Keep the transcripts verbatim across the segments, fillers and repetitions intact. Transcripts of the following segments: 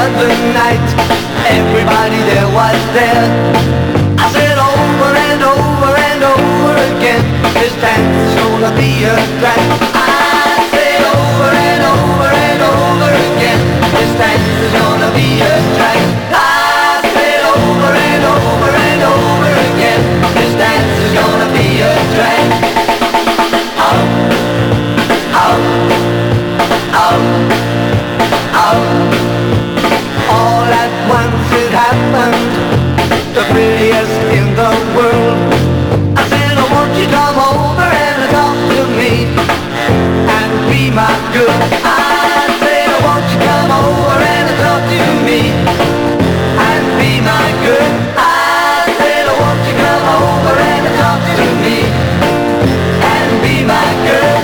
other night. Everybody there was there. I said over and over and over again, this dance is gonna be a drag. I said over and over and over again, this dance is gonna be a drag. I said over and over and over again, this dance is gonna be a drag. Oh, oh, oh, oh. All at once it happened, the prettiest in the world. I said, oh, won't you come over and talk to me and be my girl? I said, oh, won't you come over and talk to me and be my girl? I said, oh, won't you come over and talk to me and be my girl?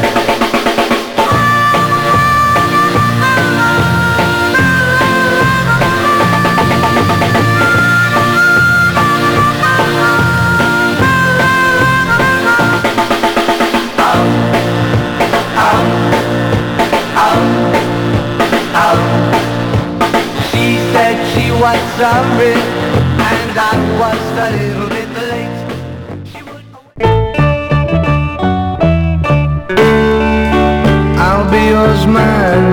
Was sorry, and I was a little bit late. She would... I'll be yours, man.